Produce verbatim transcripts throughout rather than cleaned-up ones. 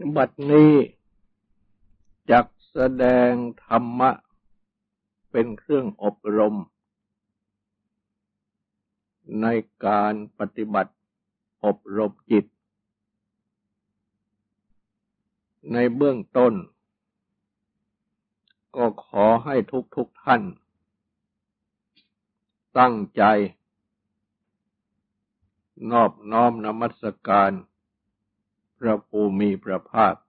บัดนี้จักแสดงธรรมะเป็นเครื่องอบรมในการปฏิบัติอบรมจิตในเบื้องต้นก็ขอให้ทุกทุกท่านตั้งใจนอบน้อมนมัสการพระภูมิพระภาค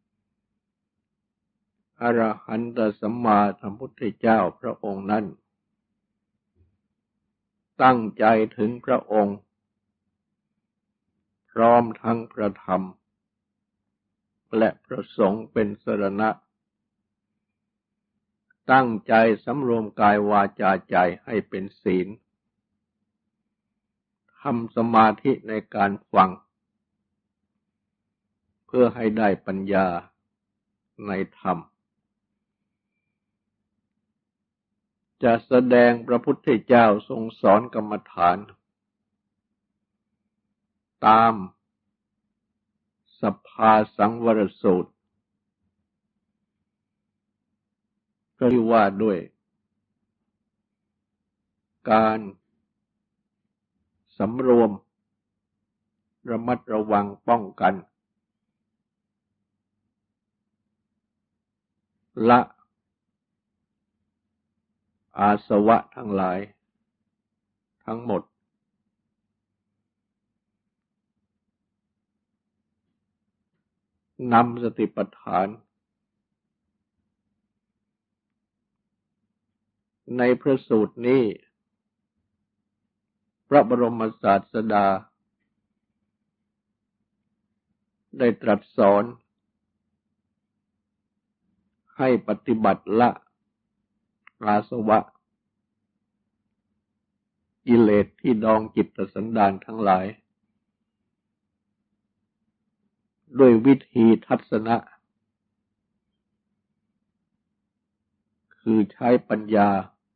อรหันตสัมมาสัมพุทธเจ้าพระองค์นั้นตั้งใจถึงพระองค์พร้อมทั้งพระธรรมและพระสงฆ์เป็นสรณะตั้งใจสำรวมกายวาจาใจให้เป็นศีลทำสมาธิในการฟังเพื่อให้ได้ปัญญาในธรรมจะแสดงพระพุทธเจ้าทรงสอนกรรมฐานตามสภาสังวรสูตรก็เรียกว่าด้วยการสำรวมระมัดระวังป้องกันละอาสวะทั้งหลายทั้งหมดนำสติปัฏฐานในพระสูตรนี้พระบรมศาสดาได้ตรัสสอนให้ปฏิบัติละอาสวะกิเลสที่ดองจิตสันดานทั้งหลายด้วยวิธีทัศนะคือใช้ปัญญา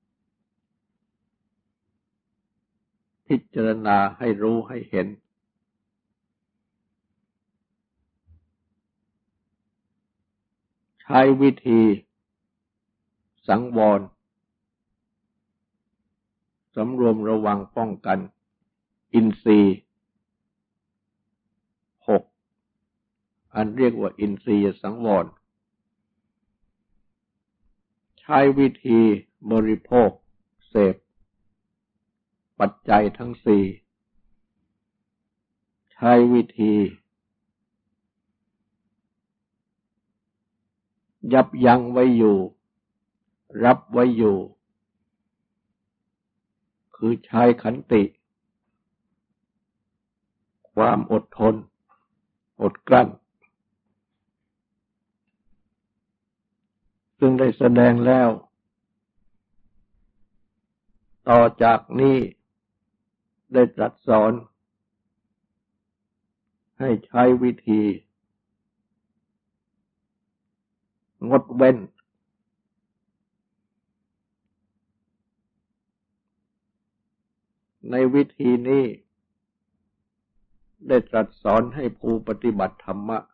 พิจารณาให้รู้ให้เห็นใช้วิธีสังวรสำรวมระวังป้องกันอินทรีย์หกอันเรียกว่าอินทรียสังวรใช้วิธีบริโภคเสพปัจจัยทั้งสี่ใช้วิธียับยั้งไว้อยู่รับไว้อยู่คือใช้ขันติความอดทนอดกลั้นซึ่งได้แสดงแล้วต่อจากนี้ได้ตรัสสอนให้ใช้วิธีงดเว้นในวิธีนี้ได้ตรัสสอนให้ผู้ปฏิบัติธรรมะ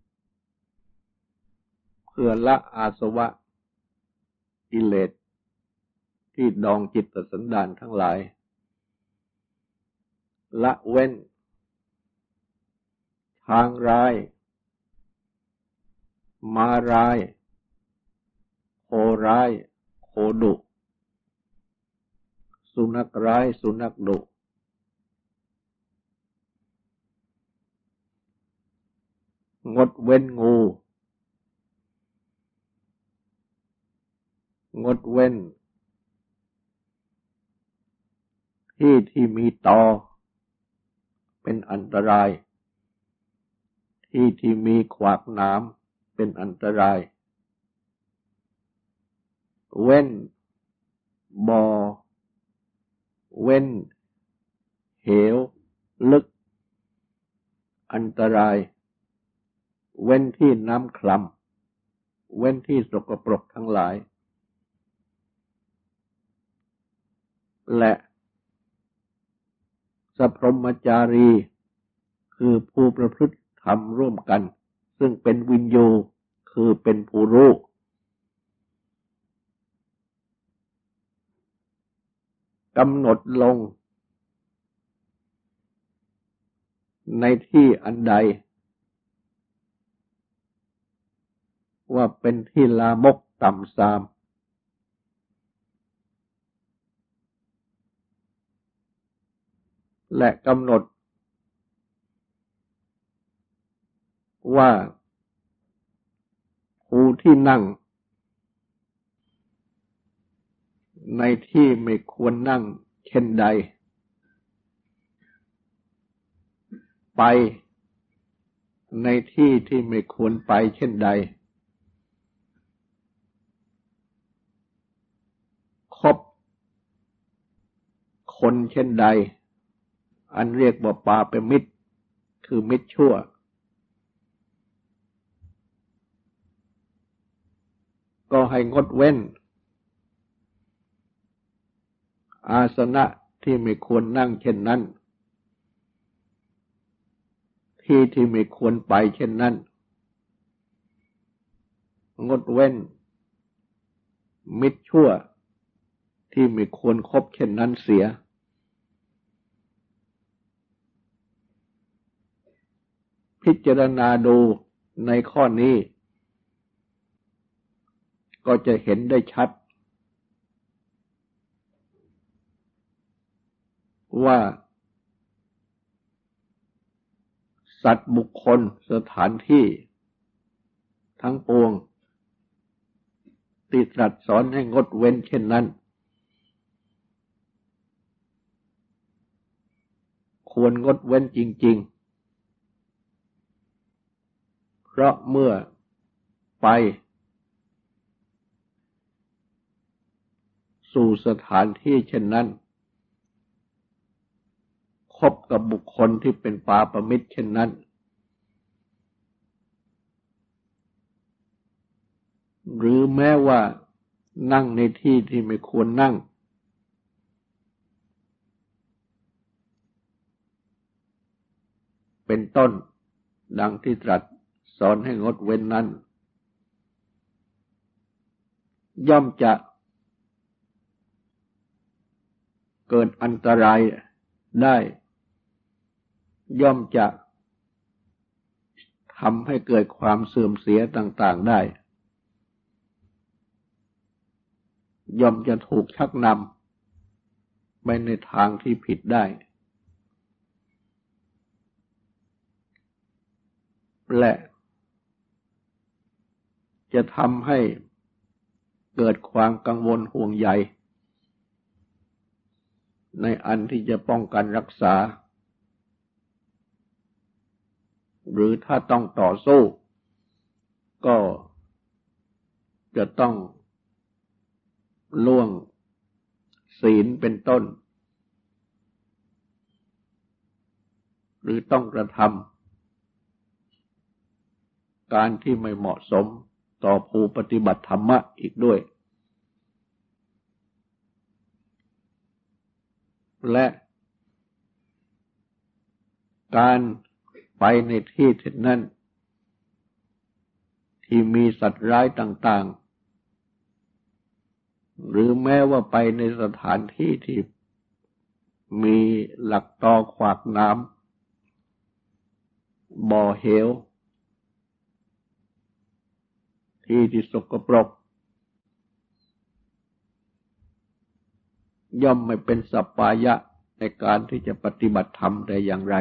เพื่อละอาสวะกิเลสที่ดองจิตสันดานทั้งหลายละเว้นทางร้ายมาร้ายโคร้ายโคดุสุนัขร้ายสุนัขดุงดเว้นงูงดเว้นที่ที่มีตอเป็นอันตรายที่ที่มีขวากหนามเป็นอันตรายเว้นบ่อเว้นเหวลึกอันตรายเว้นที่น้ำคลำเว้นที่สกปรกทั้งหลายและสัพพรหมจารีคือผู้ประพฤติธรรมร่วมกันซึ่งเป็นวินยูคือเป็นผู้รู้กำหนดลงในที่อันใดว่าเป็นที่ลามกต่ำทรามและกำหนดว่าผู้ที่นั่งในที่ไม่ควรนั่งเช่นใดไปในที่ที่ไม่ควรไปเช่นใดคบคนเช่นใดอันเรียกว่าปาเป็นมิตรคือมิตรชั่วก็ให้งดเว้นอาสนะที่ไม่ควรนั่งเช่นนั้นที่ที่ไม่ควรไปเช่นนั้นงดเว้นมิตรชั่วที่ไม่ควรคบเช่นนั้นเสียพิจารณาดูในข้อนี้ก็จะเห็นได้ชัดว่าสัตว์บุคคลสถานที่ทั้งปวงที่ตรัสสอนให้งดเว้นเช่นนั้นควรงดเว้นจริงๆเพราะเมื่อไปสู่สถานที่เช่นนั้นคบกับบุคคลที่เป็นปาปมิตรเช่นนั้นหรือแม้ว่านั่งในที่ที่ไม่ควรนั่งเป็นต้นดังที่ตรัสสอนให้งดเว้นนั้นย่อมจะเกิดอันตรายได้ย่อมจะทำให้เกิดความเสื่อมเสียต่างๆได้ย่อมจะถูกชักนำไปในทางที่ผิดได้และจะทำให้เกิดความกังวลห่วงใยในอันที่จะป้องกันรักษาหรือถ้าต้องต่อสู้ก็จะต้องล่วงศีลเป็นต้นหรือต้องกระทำการที่ไม่เหมาะสมต่อผู้ปฏิบัติธรรมะอีกด้วยและการไปในที่ที่นั้นที่มีสัตว์ร้ายต่างๆหรือแม้ว่าไปในสถานที่ที่มีหลักตอขวากน้ำบ่อเหวที่ที่สกปรกย่อมไม่เป็นสัปปายะในการที่จะปฏิบัติธรรมแต่อย่างไร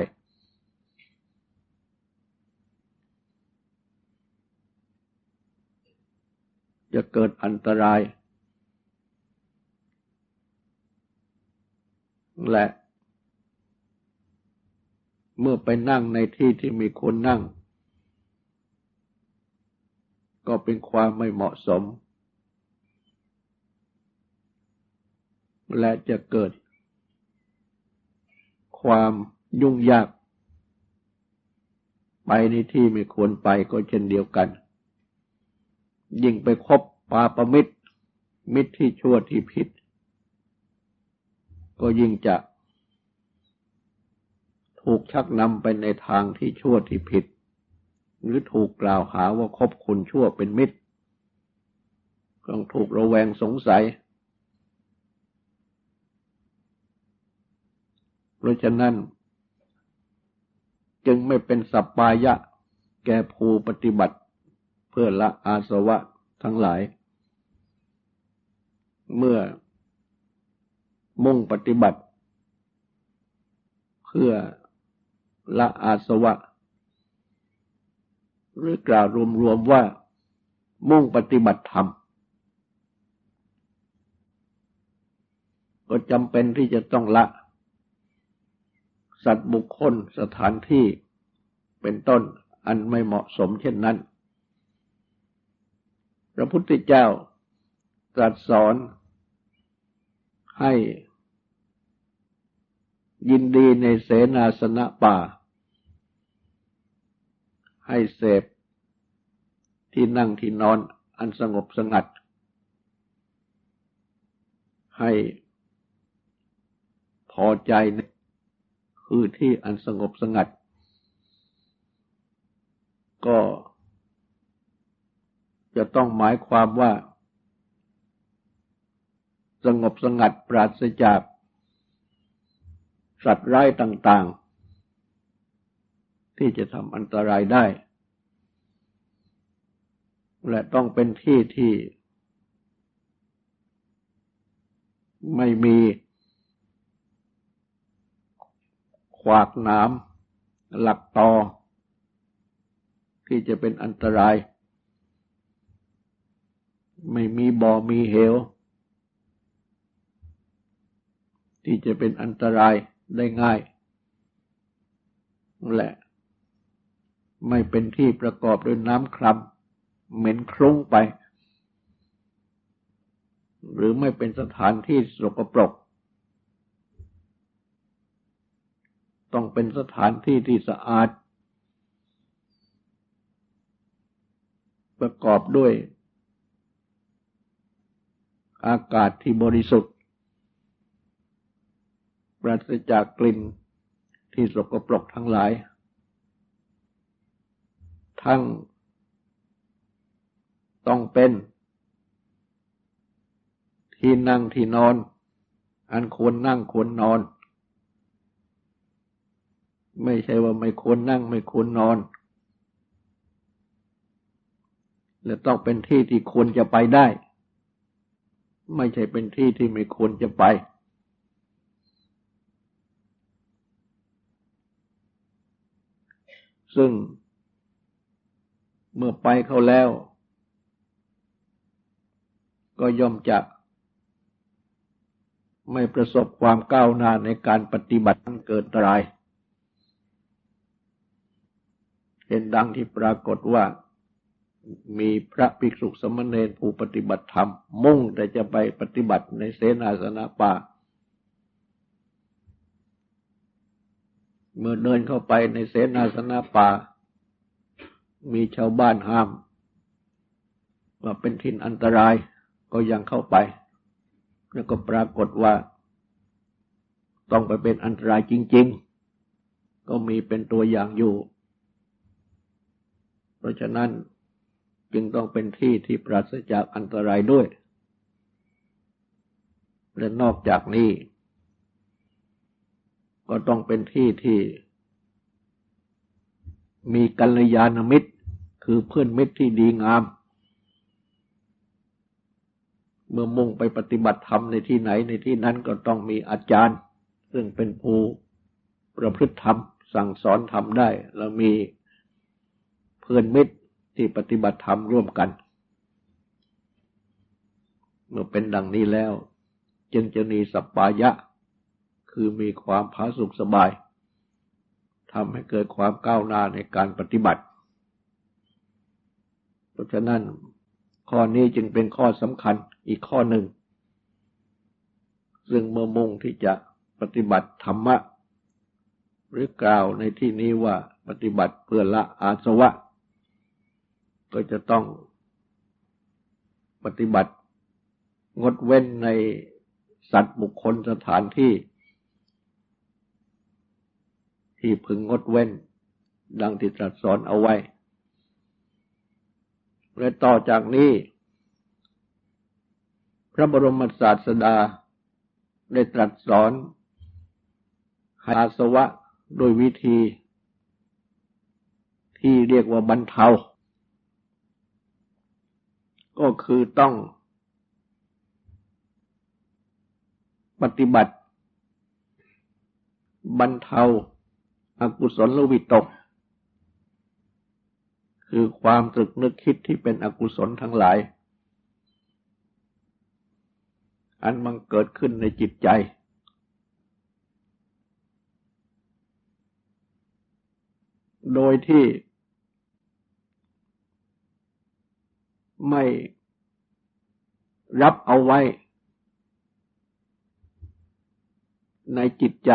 จะเกิดอันตรายและเมื่อไปนั่งในที่ที่มีคนนั่งก็เป็นความไม่เหมาะสมและจะเกิดความยุ่งยากไปในที่ไม่ควรไปก็เช่นเดียวกันยิ่งไปคบปาปมิตรมิตรที่ชั่วที่ผิดก็ยิ่งจะถูกชักนำไปในทางที่ชั่วที่ผิดหรือถูกกล่าวหาว่าคบคนชั่วเป็นมิตรต้องถูกระแวงสงสัยเพราะฉะนั้นจึงไม่เป็นสัปปายะแก่ผู้ปฏิบัติเพื่อละอาสวะทั้งหลายเมื่อมุ่งปฏิบัติเพื่อละอาสวะหรือกล่าวรวมๆว่ามุ่งปฏิบัติธรรมก็จำเป็นที่จะต้องละสัตว์บุคคลสถานที่เป็นต้นอันไม่เหมาะสมเช่นนั้นพระพุทธเจ้าตรัสสอนให้ยินดีในเสนาสนะป่าให้เสพที่นั่งที่นอนอันสงบสงัดให้พอใจคือที่อันสงบสงัดก็จะต้องหมายความว่าสงบสงัดปราศจากสัตว์ร้ายต่างๆที่จะทำอันตรายได้และต้องเป็นที่ที่ไม่มีขวากหนามหลักตอที่จะเป็นอันตรายไม่มีบ่อมีเหวที่จะเป็นอันตรายได้ง่ายและไม่เป็นที่ประกอบด้วยน้ำคร่ำเหม็นคลุ้งไปหรือไม่เป็นสถานที่สกปรกต้องเป็นสถานที่ที่สะอาดประกอบด้วยอากาศที่บริสุทธิ์ปราศจากกลิ่นที่สกปรกทั้งหลายทั้งต้องเป็นที่นั่งที่นอนอันควรนั่งควรนอนไม่ใช่ว่าไม่ควรนั่งไม่ควรนอนและต้องเป็นที่ที่ควรจะไปได้ไม่ใช่เป็นที่ที่ไม่ควรจะไปซึ่งเมื่อไปเข้าแล้วก็ย่อมจะไม่ประสบความก้าวหน้าในการปฏิบัติเกิดตรายเป็นดังที่ปรากฏว่ามีพระภิกษุสามเณรผู้ปฏิบัติธรรมมุ่งแต่จะไปปฏิบัติในเสนาสนะป่าเมื่อเดินเข้าไปในเสนาสนะป่ามีชาวบ้านห้ามว่าเป็นถิ่นอันตรายก็ยังเข้าไปแล้วก็ปรากฏว่าต้องไปเป็นอันตรายจริงๆก็มีเป็นตัวอย่างอยู่เพราะฉะนั้นจึงต้องเป็นที่ที่ปราศจากอันตรายด้วยและนอกจากนี้ก็ต้องเป็นที่ที่มีกัลยาณมิตรคือเพื่อนมิตรที่ดีงามเมื่อมุ่งไปปฏิบัติธรรมในที่ไหนในที่นั้นก็ต้องมีอาจารย์ซึ่งเป็นผู้ประพฤติธรรมสั่งสอนธรรมได้แล้วมีเพื่อนมิตรที่ปฏิบัติธรรมร่วมกันเมื่อเป็นดังนี้แล้วจึงจะมีสัปปายะคือมีความผาสุกสบายทำให้เกิดความก้าวหน้าในการปฏิบัติเพราะฉะนั้นข้อนี้จึงเป็นข้อสำคัญอีกข้อหนึ่งซึ่งเมื่อมุ่งที่จะปฏิบัติธรรมะหรือกล่าวในที่นี้ว่าปฏิบัติเพื่อละอาสวะก็จะต้องปฏิบัติงดเว้นในสัตว์บุคคลสถานที่ที่พึงงดเว้นดังที่ตรัสสอนเอาไว้และต่อจากนี้พระบรมศาสดาได้ตรัสสอนให้อาสวะโดยวิธีที่เรียกว่าบรรเทาก็คือต้องปฏิบัติบรรเทาอกุศลวิตกคือความตรึกนึกคิดที่เป็นอกุศลทั้งหลายอันมันเกิดขึ้นในจิตใจโดยที่ไม่รับเอาไว้ในจิตใจ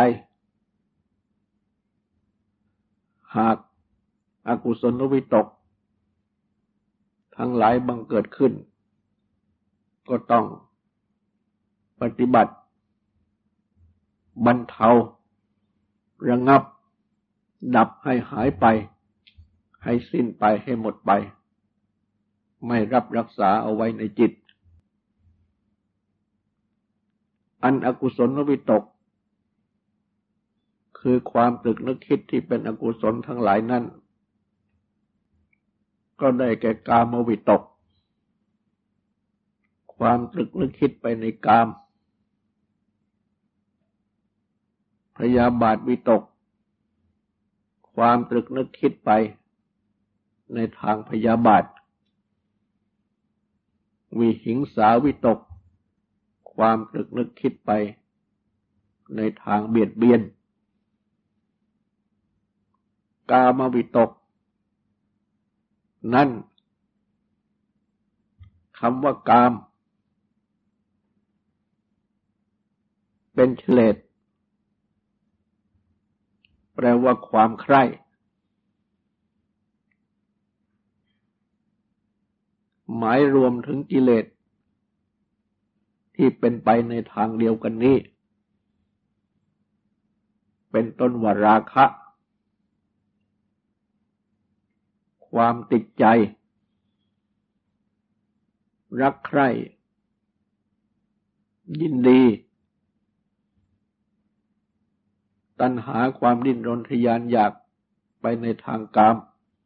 หากอกุศลวิตกทั้งหลายบังเกิดขึ้นก็ต้องปฏิบัติบรรเทาระงับดับให้หายไปให้สิ้นไปให้หมดไปไม่รับรักษาเอาไว้ในจิตอันอกุศลวิตกคือความตรึกนึกคิดที่เป็นอกุศลทั้งหลายนั้นก็ได้แก่กามวิตกความตรึกนึกคิดไปในกามพยาบาทวิตกความตรึกนึกคิดไปในทางพยาบาทวิหิงสาวิตกความตรึกนึกคิดไปในทางเบียดเบียนกามวิตกนั่นคำว่ากามเป็นเฉลดแปลว่าความใคร่หมายรวมถึงกิเลสที่เป็นไปในทางเดียวกันนี้เป็นต้นว่าราคะความติดใจรักใคร่ยินดีตัณหาความดิ้นรนทยานอยากไปในทางกาม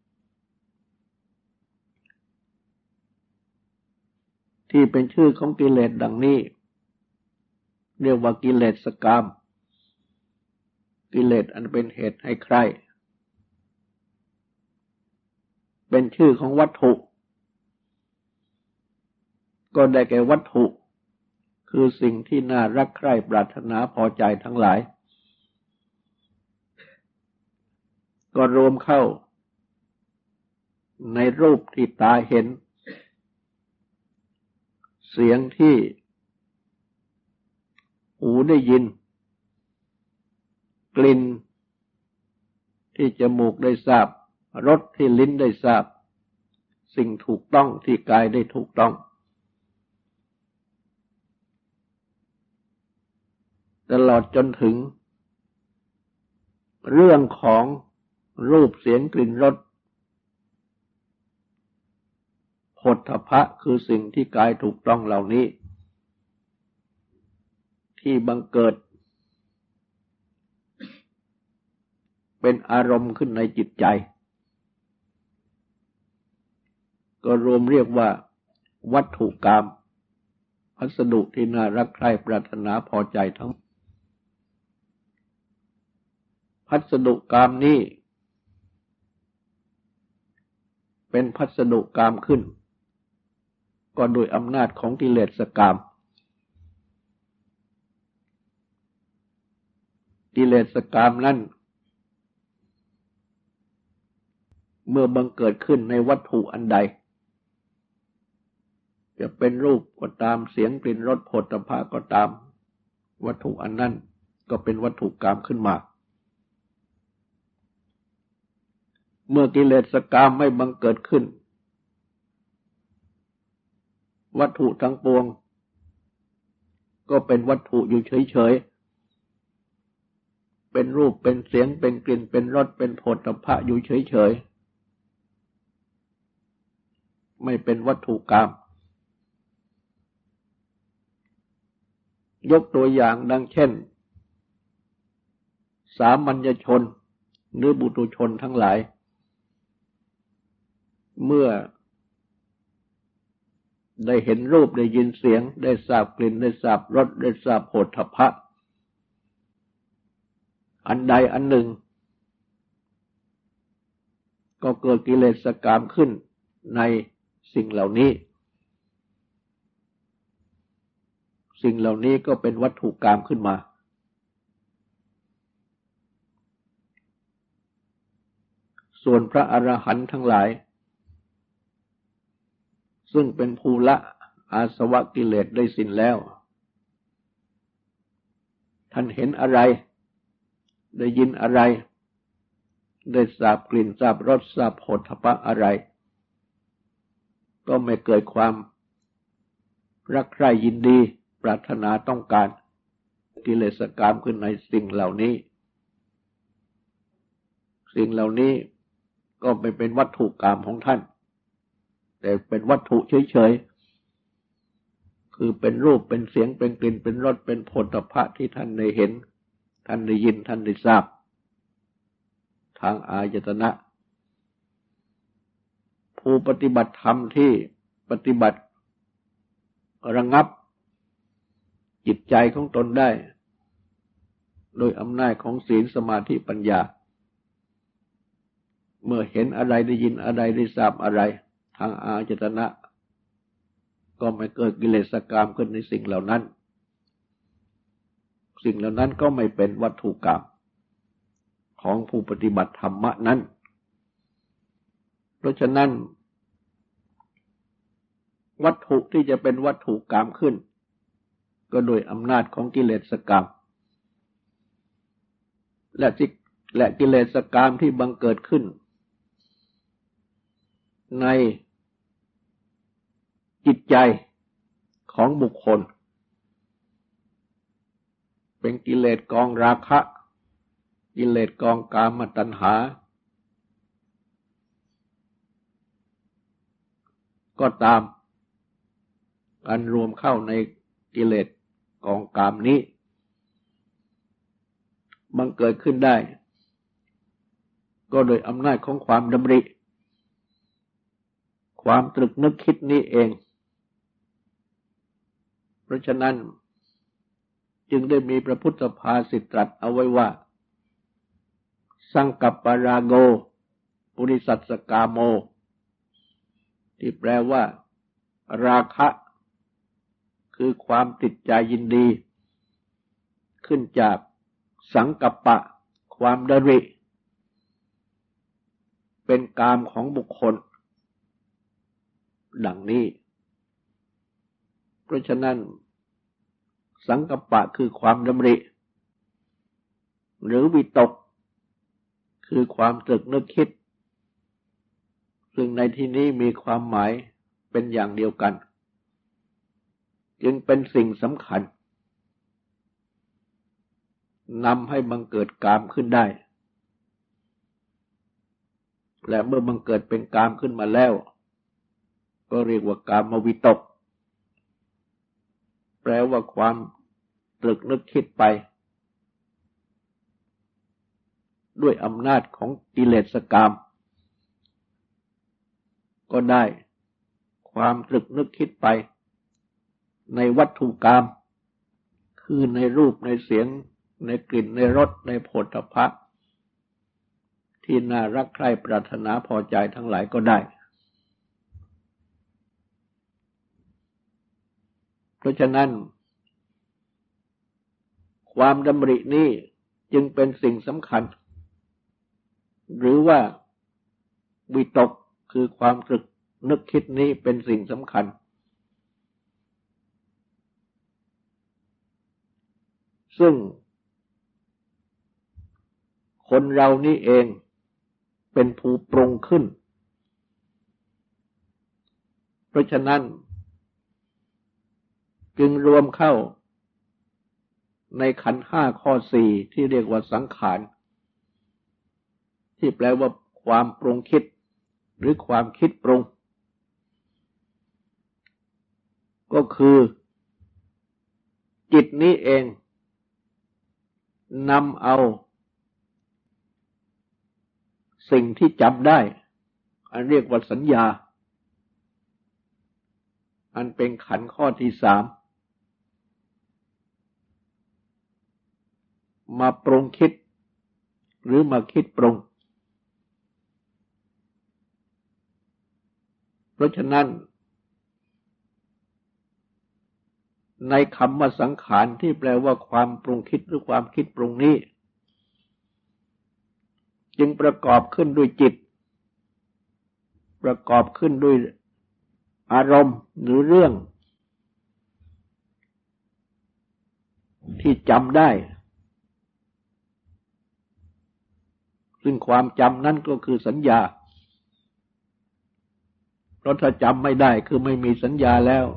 ที่เป็นชื่อของกิเลสดังนี้เรียกว่ากิเลสกามกิเลสอันเป็นเหตุให้ใคร่เป็นชื่อของวัตถุก็ได้แก่วัตถุคือสิ่งที่น่ารักใคร่ปรารถนาพอใจทั้งหลายก็รวมเข้าในรูปที่ตาเห็นเสียงที่หูได้ยินกลิ่นที่จมูกได้ทราบรสที่ลิ้นได้ทราบสิ่งถูกต้องที่กายได้ถูกต้องตลอดจนถึงเรื่องของรูปเสียงกลิ่นรสโผฏฐัพพะคือสิ่งที่กายถูกต้องเหล่านี้ที่บังเกิดเป็นอารมณ์ขึ้นในจิตใจก็รวมเรียกว่าวัตถุกรรมพัสดุที่น่ารักใคร่ปรารถนาพอใจทั้งพัสดุกรรมนี้เป็นพัสดุกรรมขึ้นก็โดยอำนาจของกิเลสกรรมกิเลสกรรมนั้นเมื่อบังเกิดขึ้นในวัตถุอันใดจะเป็นรูปก็ตามเสียงกลิ่นรสโผฏฐัพพะก็ตามวัตถุอันนั้นก็เป็นวัตถุกรรมขึ้นมาเมื่อกิเลสกรรมไม่บังเกิดขึ้นวัตถุทั้งปวงก็เป็นวัตถุอยู่เฉยๆเป็นรูปเป็นเสียงเป็นกลิ่นเป็นรสเป็นโผฏฐัพพะอยู่เฉยไม่เป็นวัตถุกรรมยกตัวอย่างดังเช่นสามัญชนหรือบุตุชนทั้งหลายเมื่อได้เห็นรูปได้ยินเสียงได้ทราบกลิ่นได้ทราบรสได้ทราบโผฏฐัพพะอันใดอันหนึ่งก็เกิดกิเลสกามขึ้นในสิ่งเหล่านี้สิ่งเหล่านี้ก็เป็นวัตถุกามขึ้นมาส่วนพระอรหันต์ทั้งหลายซึ่งเป็นภูละอาสวะกิเลสได้สิ้นแล้วท่านเห็นอะไรได้ยินอะไรได้ทราบกลิ่นทราบรสทราบโผฏฐัพพะอะไรก็ไม่เกิดความรักใคร่ยินดีปรารถนาต้องการกิเลสกามขึ้นในสิ่งเหล่านี้สิ่งเหล่านี้ก็ไม่เป็นวัตถุกามของท่านแต่เป็นวัตถุเฉยๆคือเป็นรูปเป็นเสียงเป็นกลิ่นเป็นรสเป็นโผฏฐัพพะที่ท่านได้เห็นท่านได้ยินท่านได้ทราบทางอายตนะผู้ปฏิบัติธรรมที่ปฏิบัติระงับจิตใจของตนได้โดยอำนาจของศีลสมาธิปัญญาเมื่อเห็นอะไรได้ยินอะไรได้ทราบอะไรทางอายตนะก็ไม่เกิดกิเลสกามขึ้นในสิ่งเหล่านั้นสิ่งเหล่านั้นก็ไม่เป็นวัตถุกรรมของผู้ปฏิบัติธรรมะนั้นเพราะฉะนั้นวัตถุที่จะเป็นวัตถุกรรมขึ้นก็โดยอำนาจของกิเลสกรรมและจิและกิเลสกรรมที่บังเกิดขึ้นในจิตใจของบุคคลเป็นกิเลสกองราคะกิเลสกองกามตัณหาก็ตามอันรวมเข้าในกิเลสกองกามนี้บังเกิดขึ้นได้ก็โดยอำนาจของความดำริความตรึกนึกคิดนี้เองเพราะฉะนั้นจึงได้มีพระพุทธภาษิตตรัสเอาไว้ว่าสังกัปปราโกปุริสัสสกาโมที่แปลว่าราคะคือความติดใจยินดีขึ้นจากสังกัปปะความดริเป็นกามของบุคคลดังนี้เพราะฉะนั้นสังกัปปะคือความดำริหรือวิตกคือความตรึกนึกคิดซึ่งในที่นี้มีความหมายเป็นอย่างเดียวกันจึงเป็นสิ่งสำคัญนำให้บังเกิดกามขึ้นได้และเมื่อบังเกิดเป็นกามขึ้นมาแล้วก็เรียกว่ากามวิตกแปลว่าความตรึกนึกคิดไปด้วยอำนาจของกิเลสกามก็ได้ความตรึกนึกคิดไปในวัตถุกรรมคือในรูปในเสียงในกลิ่นในรสในโผฏฐัพพะที่น่ารักใคร่ปรารถนาพอใจทั้งหลายก็ได้เพราะฉะนั้นความดำรินี้จึงเป็นสิ่งสำคัญหรือว่าวิตกคือความตรึกนึกคิดนี้เป็นสิ่งสำคัญซึ่งคนเรานี่เองเป็นผู้ปรุงขึ้นเพราะฉะนั้นจึงรวมเข้าในขันธ์ห้าข้อสี่ที่เรียกว่าสังขารที่แปลว่าความปรุงคิดหรือความคิดปรุงก็คือจิตนี้เองนำเอาสิ่งที่จำได้อันเรียกว่าสัญญาอันเป็นขันธ์ข้อที่สามมาปรุงคิดหรือมาคิดปรุงเพราะฉะนั้นในคำว่าสังขารที่แปลว่าความปรุงคิดหรือความคิดปรุงนี้จึงประกอบขึ้นด้วยจิตประกอบขึ้นด้วยอารมณ์หรือเรื่องที่จำได้ซึ่งความจำนั้นก็คือสัญญาเพราะถ้าจำไม่ได้คือไม่มีสัญญาแล้ว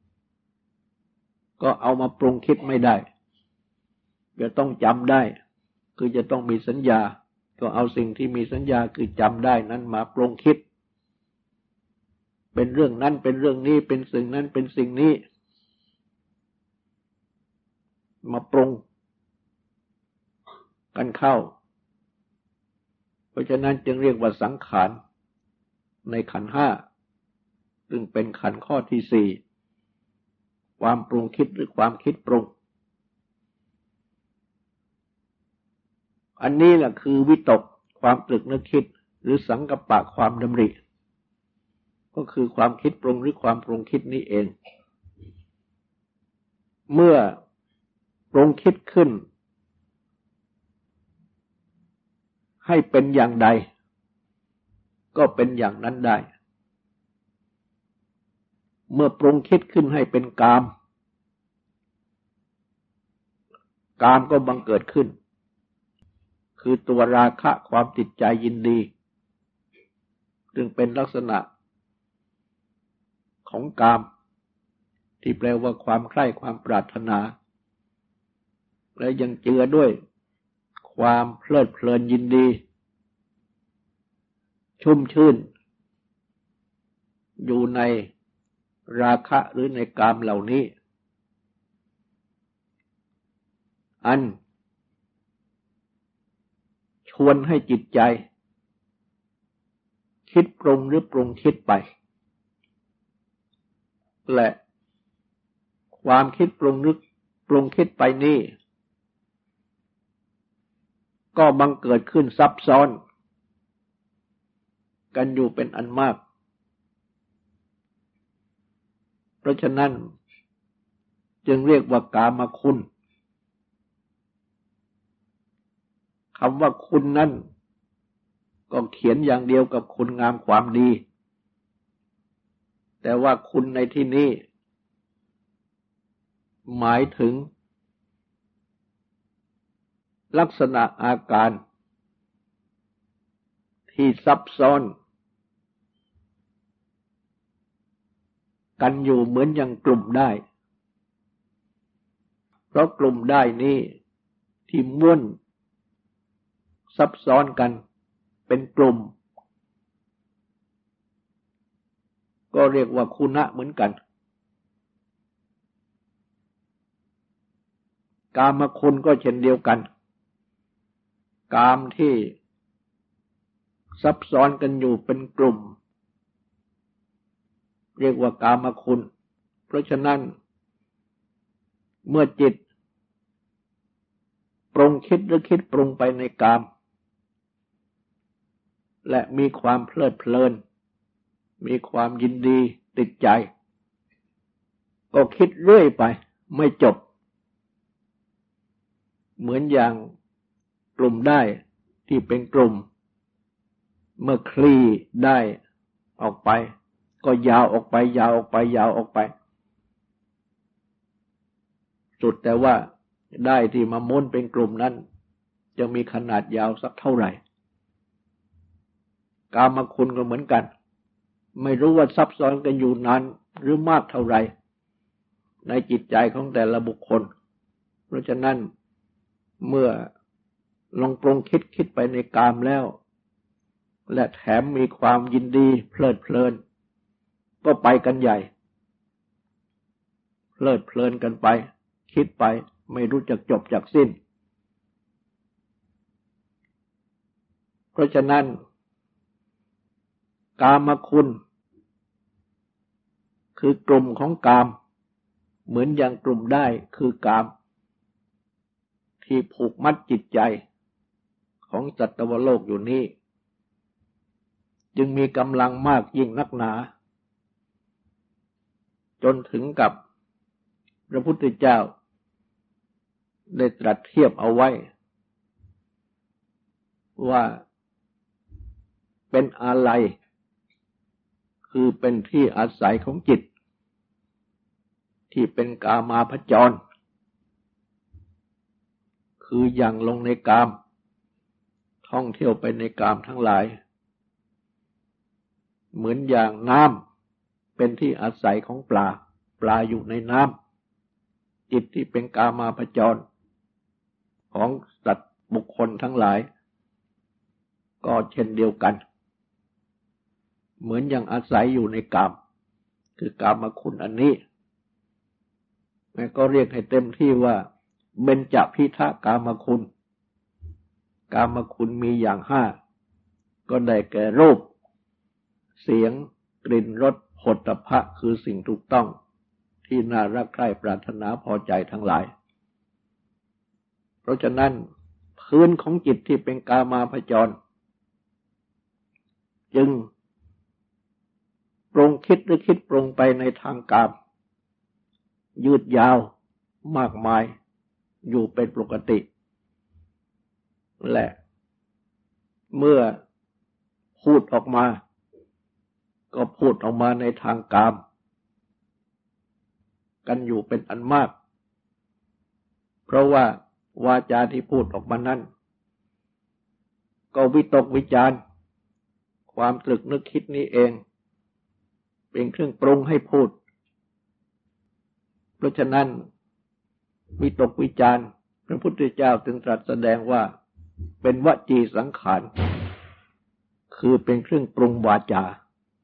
ก็เอามาปรุงคิดไม่ได้จะต้องจำได้คือจะต้องมีสัญญาก็เอาสิ่งที่มีสัญญาคือจำได้นั้นมาปรุงคิดเป็นเรื่องนั้นเป็นเรื่องนี้เป็นสิ่งนั้นเป็นสิ่งนี้มาปรุงกันเข้าเพราะฉะนั้นจึงเรียกว่าสังขารในขันธ์ห้าซึ่งเป็นขันธ์ข้อที่สี่ความปรุงคิดหรือความคิดปรุงอันนี้แหละคือวิตกความตรึกนึกคิดหรือสังกัปปะความดำริก็คือความคิดปรุงหรือความปรุงคิดนี้เองเมื่อปรุงคิดขึ้นให้เป็นอย่างใดก็เป็นอย่างนั้นได้เมื่อปรุงคิดขึ้นให้เป็นกามกามก็บังเกิดขึ้นคือตัวราคะความติดใจยินดีซึ่งเป็นลักษณะของกามที่แปลว่าความใคร่ความปรารถนาและยังเจือด้วยความเพลิดเพลินยินดีชุ่มชื่นอยู่ในราคะหรือในกามเหล่านี้อันชวนให้จิตใจคิดปรุงหรือปรุงคิดไปและความคิดปรุงนึกปรุงคิดไปนี้ก็บังเกิดขึ้นซับซ้อนกันอยู่เป็นอันมากเพราะฉะนั้นจึงเรียกว่ากามคุณคำว่าคุณนั้นก็เขียนอย่างเดียวกับคุณงามความดีแต่ว่าคุณในที่นี้หมายถึงลักษณะอาการที่ซับซ้อนกันอยู่เหมือนอย่างกลุ่มได้เพราะกลุ่มได้นี้ที่ม้วนซับซ้อนกันเป็นกลุ่มก็เรียกว่าคุณะเหมือนกันกามคุณก็เช่นเดียวกันกามที่ซับซ้อนกันอยู่เป็นกลุ่มเรียกว่ากามคุณเพราะฉะนั้นเมื่อจิตปรุงคิดหรือคิดปรุงไปในกามและมีความเพลิดเพลินมีความยินดีติดใจก็คิดเรื่อยไปไม่จบเหมือนอย่างกลุ่มได้ที่เป็นกลุ่มเมื่อคลี่ได้ออกไปก็ยาวออกไปยาวออกไปยาวออกไปสุดแต่ว่าได้ที่มาม้วนเป็นกลุ่มนั้นจะมีขนาดยาวสักเท่าไหร่กามคุณก็เหมือนกันไม่รู้ว่าซับซ้อนกันอยู่นานหรือมากเท่าไหร่ในจิตใจของแต่ละบุคคลเพราะฉะนั้นเมื่อลองปรุงคิดคิดไปในกามแล้วและแถมมีความยินดีเพลิดเพลินก็ไปกันใหญ่เพลิดเพลินกันไปคิดไปไม่รู้จักจบจักสิ้นเพราะฉะนั้นกามคุณคือกลุ่มของกามเหมือนอย่างกลุ่มได้คือกามที่ผูกมัดจิตใจของสัตวโลกอยู่นี้จึงมีกำลังมากยิ่งนักหนาจนถึงกับพระพุทธเจ้าได้ตรัสเทียบเอาไว้ว่าเป็นอะไรคือเป็นที่อาศัยของจิตที่เป็นกามาพจรคือยังลงในกามท่องเที่ยวไปในกามทั้งหลายเหมือนอย่างน้ำเป็นที่อาศัยของปลาปลาอยู่ในน้ำจิตที่เป็นกามาพจรของสัตว์บุคคลทั้งหลายก็เช่นเดียวกันเหมือนอย่างอาศัยอยู่ในกามคือกามคุณอันนี้แม้ก็เรียกให้เต็มที่ว่าเบญจพิทะกามคุณกามคุณมีอย่างห้าก็ได้แก่รูปเสียงกลิ่นรสโผฏฐัพพะคือสิ่งถูกต้องที่น่ารักใคร่ปรารถนาพอใจทั้งหลายเพราะฉะนั้นพื้นของจิตที่เป็นกามาพจรจึงปรุงคิดหรือคิดปรุงไปในทางกามยืดยาวมากมายอยู่เป็นปกติและเมื่อพูดออกมาก็พูดออกมาในทางกามกันอยู่เป็นอันมากเพราะว่าวาจาที่พูดออกมานั้นก็วิตกวิจารณ์ความตรึกนึกคิดนี้เองเป็นเครื่องปรุงให้พูดเพราะฉะนั้นวิตกวิจารณ์พระพุทธเจ้าจึงตรัสแสดงว่าเป็นวจีสังขารคือเป็นเครื่องปรุงวาจา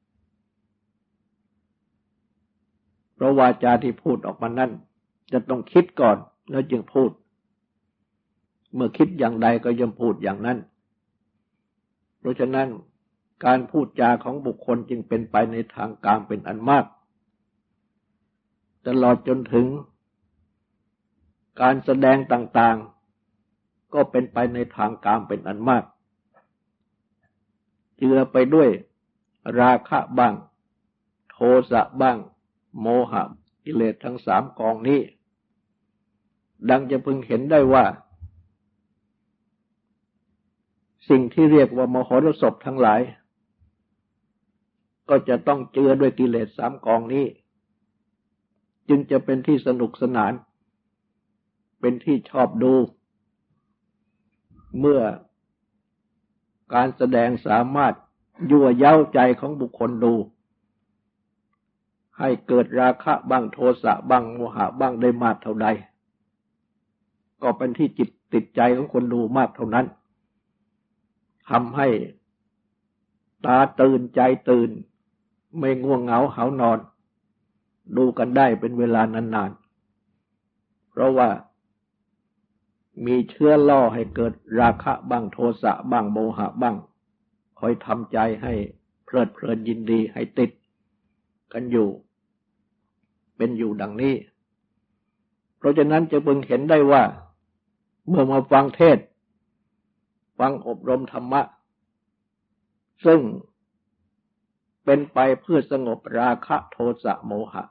เพราะวาจาที่พูดออกมานั้นจะต้องคิดก่อนแล้วจึงพูดเมื่อคิดอย่างใดก็ย่อมพูดอย่างนั้นเพราะฉะนั้นการพูดจาของบุคคลจึงเป็นไปในทางกามเป็นอันมากตลอดจนถึงการแสดงต่างๆก็เป็นไปในทางกามเป็นอันมากเจือไปด้วยราคะบ้างโทสะบ้างโมหะกิเลสทั้งสามกองนี้ดังจะพึงเห็นได้ว่าสิ่งที่เรียกว่ามหรสพทั้งหลายก็จะต้องเจือด้วยกิเลสสามกองนี้จึงจะเป็นที่สนุกสนานเป็นที่ชอบดูเมื่อการแสดงสามารถยั่วเย้าใจของบุคคลดูให้เกิดราคะบ้างโทสะบ้างโมหะบ้างได้มากเท่าใดก็เป็นที่จิตติดใจของคนดูมากเท่านั้นทำให้ตาตื่นใจตื่นไม่ง่วงเหงาหาวนอนดูกันได้เป็นเวลานานๆเพราะว่ามีเชื้อล่อให้เกิดราคะบ้างโทสะบ้างโมหะบ้างคอยทำใจให้เพลิดเพลินยินดีให้ติดกันอยู่เป็นอยู่ดังนี้เพราะฉะนั้นจะพึงเห็นได้ว่าเมื่อมาฟังเทศน์ฟังอบรมธรรมะซึ่งเป็นไปเพื่อสงบราคะโทสะโมหะ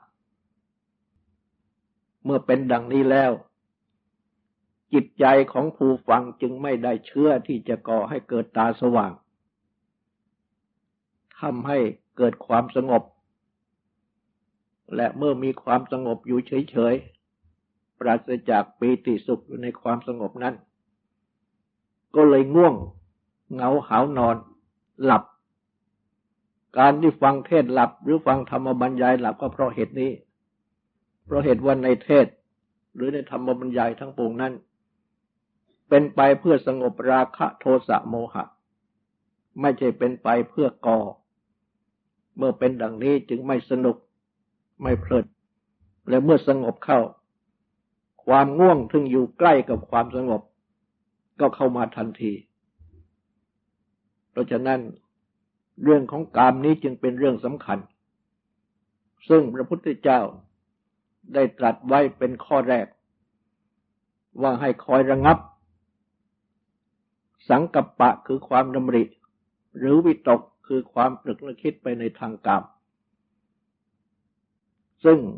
เมื่อเป็นดังนี้แล้วจิตใจของผู้ฟังจึงไม่ได้เชื่อที่จะก่อให้เกิดตาสว่างทำให้เกิดความสงบและเมื่อมีความสงบอยู่เฉยๆปราศจากปีติสุขอยู่ในความสงบนั้นก็เลยง่วงเหงาหาวนอนหลับการที่ฟังเทศน์หลับหรือฟังธรรมบรรยายหลับก็เพราะเหตุนี้เพราะเหตุว่าในเทศน์หรือในธรรมบรรยายทั้งปวงนั้นเป็นไปเพื่อสงบราคะโทสะโมหะไม่ใช่เป็นไปเพื่อก่อเมื่อเป็นดังนี้จึงไม่สนุกไม่เพลิดเพและเมื่อสงบเข้าความง่วงซึ่งอยู่ใกล้กับความสงบก็เข้ามาทันทีเพราะฉะนั้นเรื่องของกามนี้จึงเป็นเรื่องสำคัญซึ่งพระพุทธเจ้าได้ตรัสไว้เป็นข้อแรกว่าให้คอยระงับสังกัปปะคือความดำริหรือวิตกคือความตรึกนึกคิดไปในทางกามซึ่ง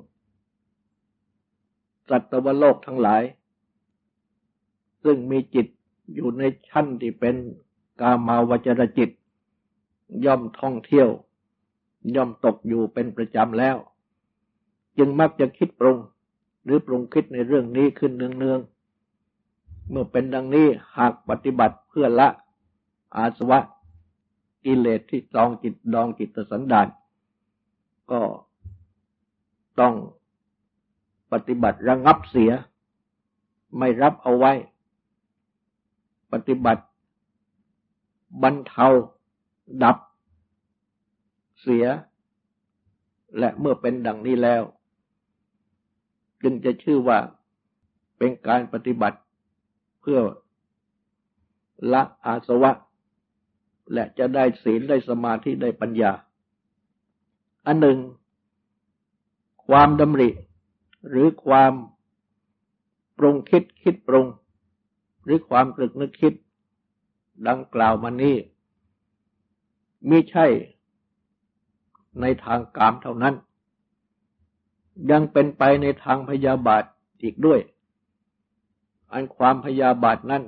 สัตวโลกทั้งหลายซึ่งมีจิตอยู่ในชั้นที่เป็นกามาวจรจิตย่อมท่องเที่ยวย่อมตกอยู่เป็นประจำแล้วจึงมักจะคิดปรุงหรือปรุงคิดในเรื่องนี้ขึ้นเนืองๆเมื่อเป็นดังนี้หากปฏิบัติเพื่อละอาสวะกิเลสที่ดองจิตดองจิตสันดานก็ต้องปฏิบัติระงับเสียไม่รับเอาไว้ปฏิบัติบรรเทาดับเสียและเมื่อเป็นดังนี้แล้วจึงจะชื่อว่าเป็นการปฏิบัติเพื่อละอาสวะและจะได้ศีลได้สมาธิได้ปัญญาอันหนึ่งความดำริหรือความปรุงคิดคิดปรุงหรือความตรึกนึกคิดดังกล่าวมานี้มิใช่ในทางกามเท่านั้นยังเป็นไปในทางพยาบาทอีกด้วยอันความพยาบาทนั้น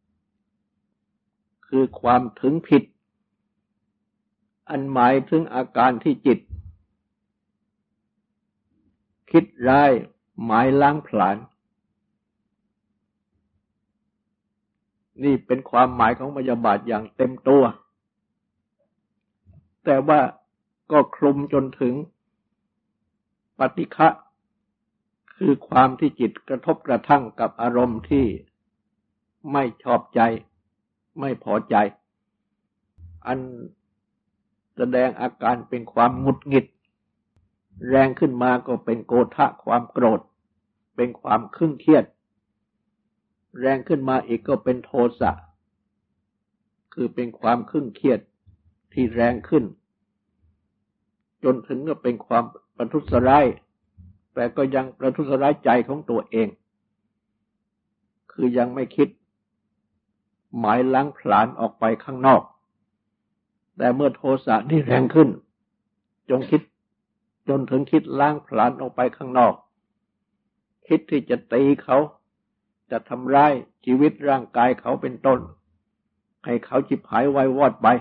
คือความถึงผิดอันหมายถึงอาการที่จิตคิดร้ายหมายล้างผลาญนี่เป็นความหมายของพยาบาทอย่างเต็มตัวแต่ว่าก็คลุมจนถึงปฏิฆะคือความที่จิตกระทบกระทั่งกับอารมณ์ที่ไม่ชอบใจไม่พอใจอันแสดงอาการเป็นความหงุดหงิดแรงขึ้นมาก็เป็นโกฏะความโกรธเป็นความเคร่งเครียดแรงขึ้นมาอีกก็เป็นโทสะคือเป็นความเคร่งเครียดที่แรงขึ้นจนถึงก็เป็นความประทุษร้ายแต่ก็ยังประทุษร้ายใจของตัวเองคือยังไม่คิดหมายล้างผลาญออกไปข้างนอกแต่เมื่อโทสะนี่แรงขึ้นจงคิดจนถึงคิดล้างผลาญออกไปข้างนอกคิดที่จะตีเขาจะทำร้ายชีวิตร่างกายเขาเป็นต้นให้เขาฉิบหายวายวอดไป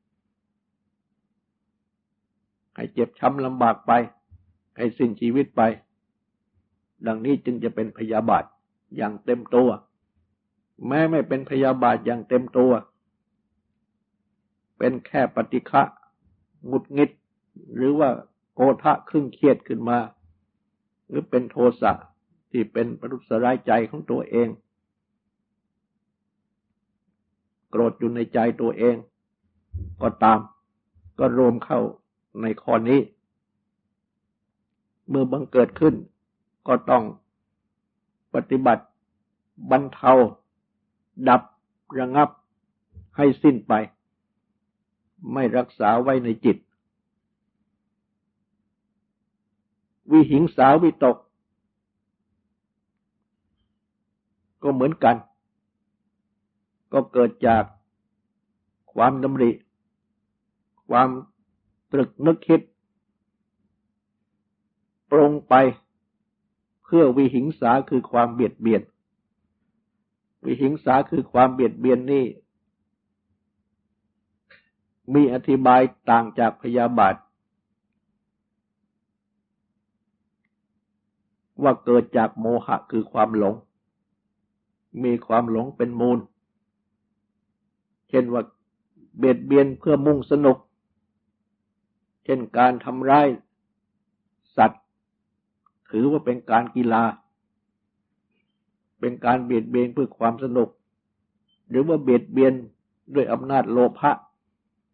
ให้เจ็บช้ำลำบากไปให้สิ้นชีวิตไปดังนี้จึงจะเป็นพยาบาทอย่างเต็มตัวแม้ไม่เป็นพยาบาทอย่างเต็มตัวเป็นแค่ปฏิฆะหงุดหงิดหรือว่าโกฏะครึ่งเครียดขึ้นมาหรือเป็นโทสะที่เป็นประทุษร้ายใจของตัวเองโกรธอยู่ในใจตัวเองก็ตามก็รวมเข้าในข้อนี้เมื่อบังเกิดขึ้นก็ต้องปฏิบัติบรรเทาดับระงับให้สิ้นไปไม่รักษาไว้ในจิตวิหิงสาวิตกก็เหมือนกันก็เกิดจากความดำริความตรึกนึกคิดปรุงไปเพื่อวิหิงสาคือความเบียดเบียนวิหิงสาคือความเบียดเบียนนี่มีอธิบายต่างจากพยาบาทว่าเกิดจากโมหะคือความหลงมีความหลงเป็นมูลเช่นว่าเบียดเบียนเพื่อมุ่งสนุกเช่นการทำร้ายสัตว์ถือว่าเป็นการกีฬาเป็นการเบียดเบียนเพื่อความสนุกหรือว่าเบียดเบียนด้วยอำนาจโลภะ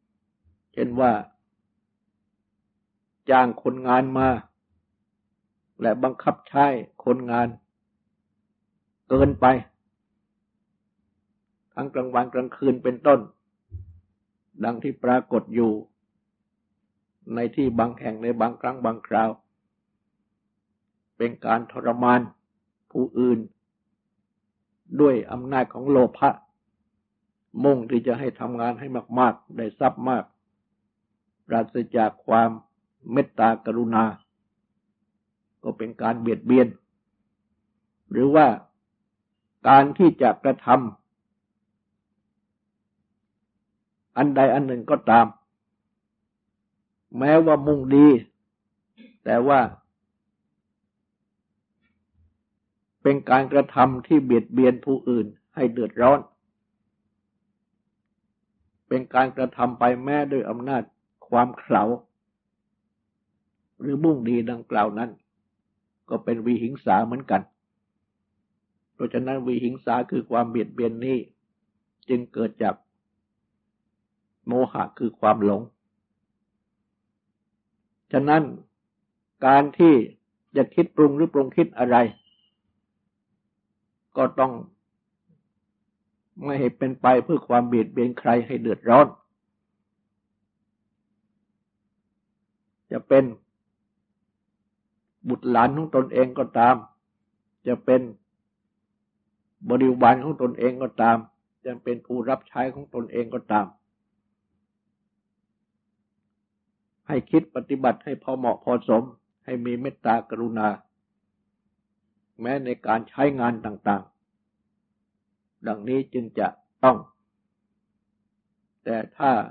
เช่นว่าจ้างคนงานมาและบังคับใช้คนงานเกินไปทั้งกลางวันกลางคืนเป็นต้นดังที่ปรากฏอยู่ในที่บางแห่งในบางครั้งบางคราวเป็นการทรมานผู้อื่นด้วยอำนาจของโลภะมุ่งที่จะให้ทำงานให้มากๆได้ทรัพย์มากปราศจากความเมตตากรุณาก็เป็นการเบียดเบียนหรือว่าการที่จะกระทำอันใดอันหนึ่งก็ตามแม้ว่ามุ่งดีแต่ว่าเป็นการกระทำที่เบียดเบียนผู้อื่นให้เดือดร้อนเป็นการกระทำไปแม้ด้วยอำนาจความเขลาหรือมุ่งดีดังกล่าวนั้นก็เป็นวิหิงสาเหมือนกันเพราะฉะนั้นวิหิงสาคือความเบียดเบียนนี้จึงเกิดจากโมหะคือความหลงฉะนั้นการที่จะคิดปรุงหรือปรุงคิดอะไรก็ต้องไม่ให้เป็นไปเพื่อความเบียดเบียนใครให้เดือดร้อนจะเป็นบุตรหลานของตนเองก็ตามจะเป็นบริวารของตนเองก็ตามจะเป็นผู้รับใช้ของตนเองก็ตามให้คิดปฏิบัติให้พอเหมาะพอสมให้มีเมตตากรุณาแม้ในการใช้งานต่างๆดังนี้จึงจะต้องแต่ถ้า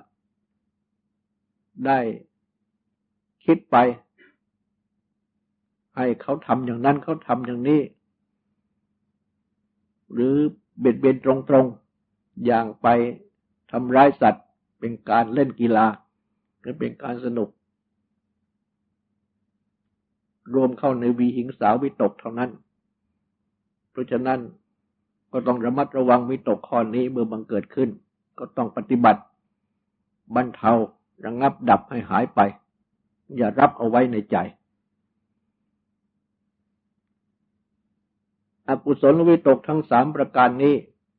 ได้คิดไปให้เขาทำอย่างนั้นเขาทำอย่างนี้หรือเบียดเบียนตรงๆอย่างไปทำร้ายสัตว์เป็นการเล่นกีฬาหรือเป็นการสนุกรวมเข้าในวิหิงสาวิตกเท่านั้นเพราะฉะนั้นก็ต้องระมัดระวังวิตกข้อนี้เมื่อบังเกิดขึ้นก็ต้องปฏิบัติบรรเทาระงับดับให้หายไปอย่ารับเอาไว้ในใจอกุศลวิตกทั้งสามประการนี้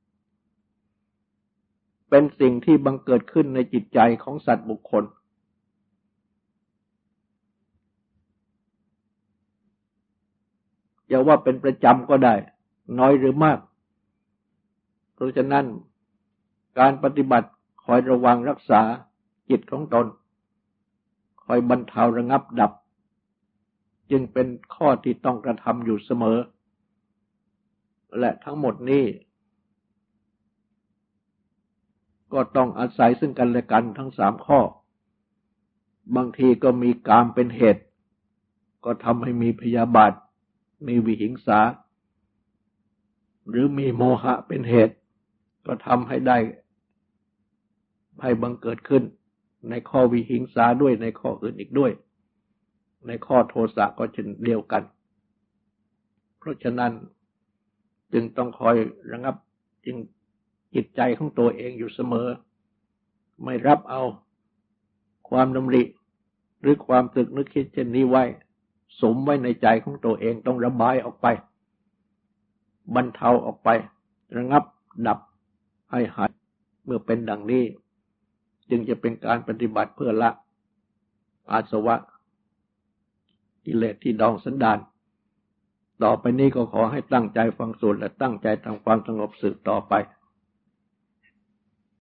เป็นสิ่งที่บังเกิดขึ้นในจิตใจของสัตว์บุคคลอย่าว่าเป็นประจำก็ได้น้อยหรือมากเพราะฉะนั้นการปฏิบัติคอยระวังรักษาจิตของตนคอยบรรเทาระงับดับจึงเป็นข้อที่ต้องกระทำอยู่เสมอและทั้งหมดนี้ก็ต้องอาศัยซึ่งกันและกันทั้งสามข้อบางทีก็มีกามเป็นเหตุก็ทำให้มีพยาบาทมีวิหิงสาหรือมีโมหะเป็นเหตุก็ทำให้ได้ให้บังเกิดขึ้นในข้อวิหิงสาด้วยในข้ออื่นอีกด้วยในข้อโทสะก็เช่นเดียวกันเพราะฉะนั้นจึงต้องคอยระงับจึงจิตใจของตัวเองอยู่เสมอไม่รับเอาความดำริหรือความตรึกนึกคิดเช่นนี้ไว้สมไว้ในใจของตัวเองต้องระบายออกไปบรรเทาออกไประงับดับให้หายเมื่อเป็นดังนี้จึงจะเป็นการปฏิบัติเพื่อละอาสวะกิเลสที่ดองสันดานต่อไปนี้ก็ขอให้ตั้งใจฟังสวดและตั้งใจทำความสงบสืบต่อไป